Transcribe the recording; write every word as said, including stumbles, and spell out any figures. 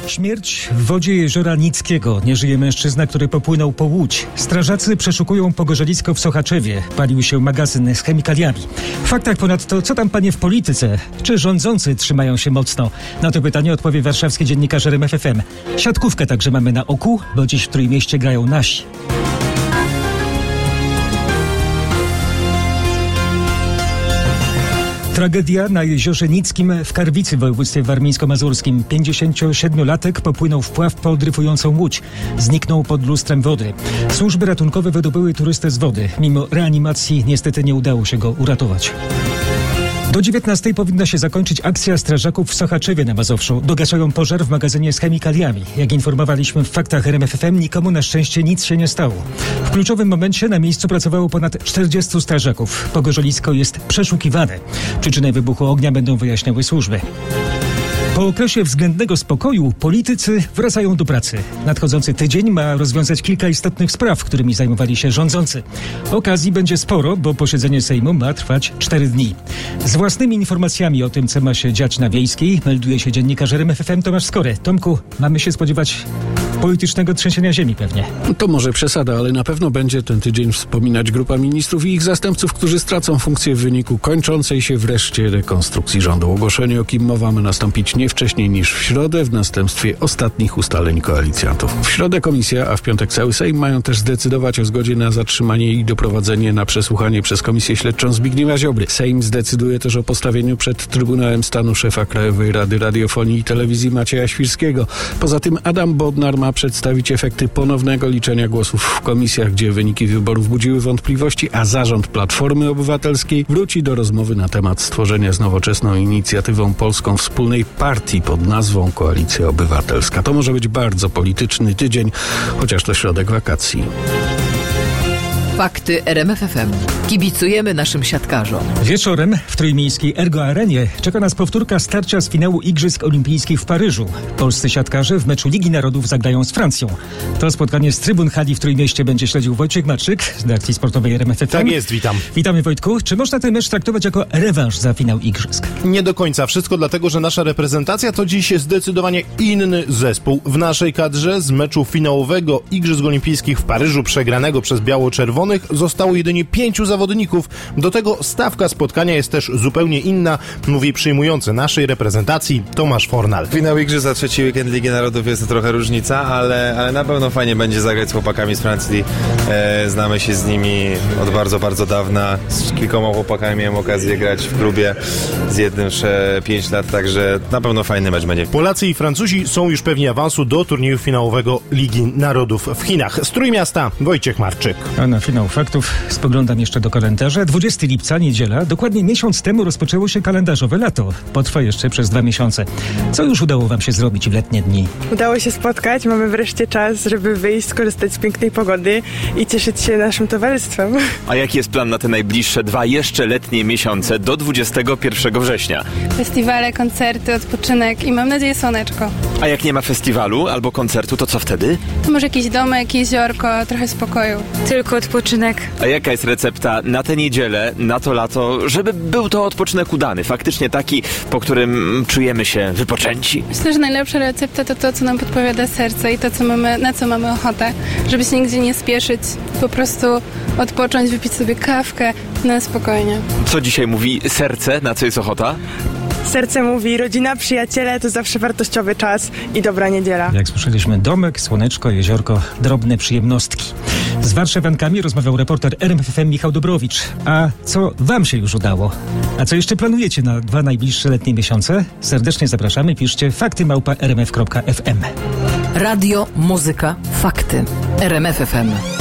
Śmierć w wodzie jeziora Nickiego. Nie żyje mężczyzna, który popłynął po łódź. Strażacy przeszukują pogorzelisko w Sochaczewie. Palił się magazyn z chemikaliami. W faktach ponadto, co tam panie w polityce? Czy rządzący trzymają się mocno? Na to pytanie odpowie warszawski dziennikarz R M F F M. Siatkówkę także mamy na oku, bo dziś w Trójmieście grają nasi. Tragedia na jeziorze Nickim w Karwicy w województwie warmińsko-mazurskim. pięćdziesięciosiedmiolatek popłynął w pław po dryfującą łódź. Zniknął pod lustrem wody. Służby ratunkowe wydobyły turystę z wody. Mimo reanimacji niestety nie udało się go uratować. Do dziewiętnastej powinna się zakończyć akcja strażaków w Sochaczewie na Mazowszu. Dogaszają pożar w magazynie z chemikaliami. Jak informowaliśmy w faktach R M F F M, nikomu na szczęście nic się nie stało. W kluczowym momencie na miejscu pracowało ponad czterdziestu strażaków. Pogorzelisko jest przeszukiwane. Przyczynę wybuchu ognia będą wyjaśniały służby. Po okresie względnego spokoju politycy wracają do pracy. Nadchodzący tydzień ma rozwiązać kilka istotnych spraw, którymi zajmowali się rządzący. Okazji będzie sporo, bo posiedzenie Sejmu ma trwać cztery dni. Z własnymi informacjami o tym, co ma się dziać na Wiejskiej, melduje się dziennikarz R M F F M Tomasz Skory. Tomku, mamy się spodziewać politycznego trzęsienia ziemi pewnie. To może przesada, ale na pewno będzie ten tydzień wspominać grupa ministrów i ich zastępców, którzy stracą funkcję w wyniku kończącej się wreszcie rekonstrukcji rządu. Ogłoszenie, o kim mowa, ma nastąpić nie wcześniej niż w środę w następstwie ostatnich ustaleń koalicjantów. W środę komisja, a w piątek cały Sejm mają też zdecydować o zgodzie na zatrzymanie i doprowadzenie na przesłuchanie przez Komisję Śledczą Zbigniewa Ziobry. Sejm zdecyduje też o postawieniu przed Trybunałem Stanu szefa Krajowej Rady Radiofonii i Telewizji Macieja Świrskiego. Poza tym Adam Bodnar ma przedstawić efekty ponownego liczenia głosów w komisjach, gdzie wyniki wyborów budziły wątpliwości, a zarząd Platformy Obywatelskiej wróci do rozmowy na temat stworzenia z Nowoczesną Inicjatywą Polską wspólnej partii pod nazwą Koalicja Obywatelska. To może być bardzo polityczny tydzień, chociaż to środek wakacji. Fakty R M F F M. Kibicujemy naszym siatkarzom. Wieczorem w trójmiejskiej Ergo Arenie czeka nas powtórka starcia z finału Igrzysk Olimpijskich w Paryżu. Polscy siatkarze w meczu Ligi Narodów zagrają z Francją. To spotkanie z trybun hali w Trójmieście będzie śledził Wojciech Maczyk z redakcji sportowej R M F F M. Tak jest, witam. Witamy, Wojtku. Czy można ten mecz traktować jako rewanż za finał Igrzysk? Nie do końca. Wszystko dlatego, że nasza reprezentacja to dziś zdecydowanie inny zespół. W naszej kadrze z meczu finałowego Igrzysk Olimpijskich w Paryżu przegranego przez biało-czerwonych zostało jedynie pięciu zawodników. Do tego stawka spotkania jest też zupełnie inna, mówi przyjmujący naszej reprezentacji Tomasz Fornal. Finał Igrzysk za trzeci weekend Ligi Narodów jest to trochę różnica, ale, ale na pewno fajnie będzie zagrać z chłopakami z Francji. E, znamy się z nimi od bardzo, bardzo dawna. Z kilkoma chłopakami miałem okazję grać w klubie, z jednym jeszcze pięć lat, także na pewno fajny mecz będzie. Polacy i Francuzi są już pewni awansu do turnieju finałowego Ligi Narodów w Chinach. Z Trójmiasta Wojciech Marczyk. A na finał faktów spoglądam jeszcze do kalendarza. dwudziestego lipca, niedziela, dokładnie miesiąc temu rozpoczęło się kalendarzowe lato. Potrwa jeszcze przez dwa miesiące. Co już udało wam się zrobić w letnie dni? Udało się spotkać, mamy wreszcie czas, żeby wyjść, skorzystać z pięknej pogody i cieszyć się naszym towarzystwem. A jaki jest plan na te najbliższe dwa jeszcze letnie miesiące do dwudziestego pierwszego września? Festiwale, koncerty, odpoczynek i mam nadzieję słoneczko. A jak nie ma festiwalu albo koncertu, to co wtedy? To może jakiś domek, jeziorko, trochę spokoju. Tylko odpoczynek. A jaka jest recepta na tę niedzielę, na to lato, żeby był to odpoczynek udany, faktycznie taki, po którym czujemy się wypoczęci? Myślę, że najlepsza recepta to to, co nam podpowiada serce i to, co mamy, na co mamy ochotę. Żeby się nigdzie nie spieszyć, po prostu odpocząć, wypić sobie kawkę na spokojnie. Co dzisiaj mówi serce, na co jest ochota? Serce mówi, rodzina, przyjaciele to zawsze wartościowy czas i dobra niedziela. Jak słyszeliśmy, domek, słoneczko, jeziorko, drobne przyjemnostki. Z warszawiankami rozmawiał reporter R M F F M Michał Dobrowicz. A co wam się już udało? A co jeszcze planujecie na dwa najbliższe letnie miesiące? Serdecznie zapraszamy, piszcie fakty małpa r m f kropka f m. Radio, muzyka, fakty. R M F F M.